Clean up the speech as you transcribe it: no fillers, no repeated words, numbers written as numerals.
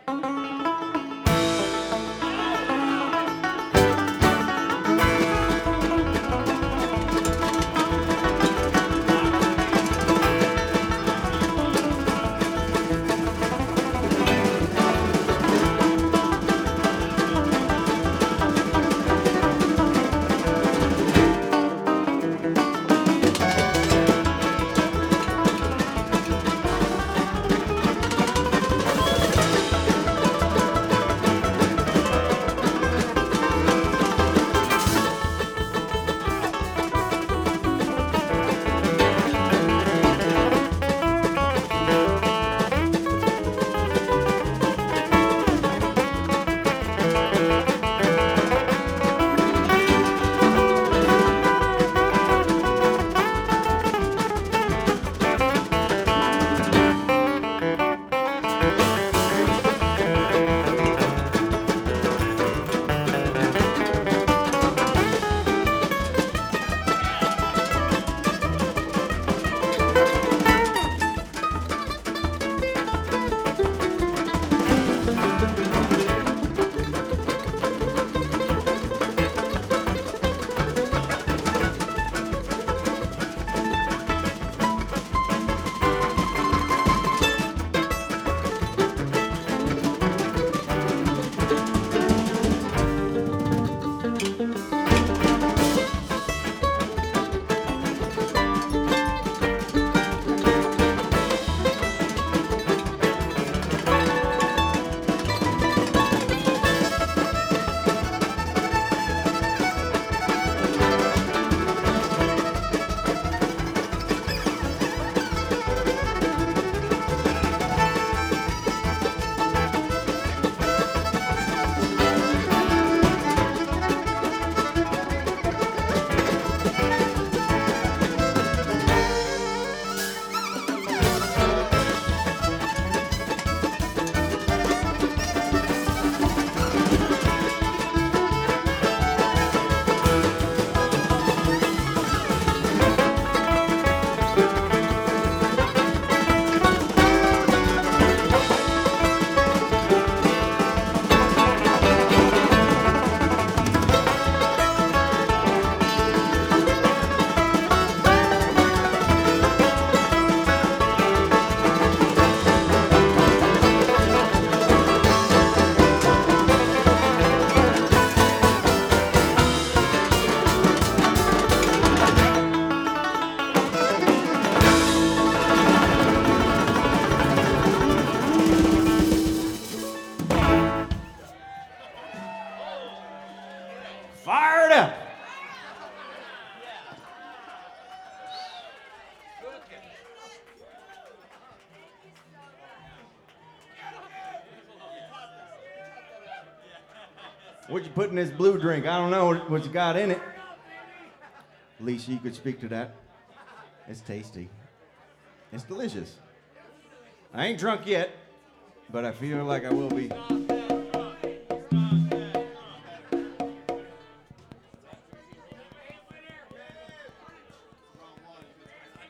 Fired up. What you put in this blue drink? I don't know what you got in it. Lisa, you could speak to that. It's tasty. It's delicious. I ain't drunk yet, but I feel like I will be.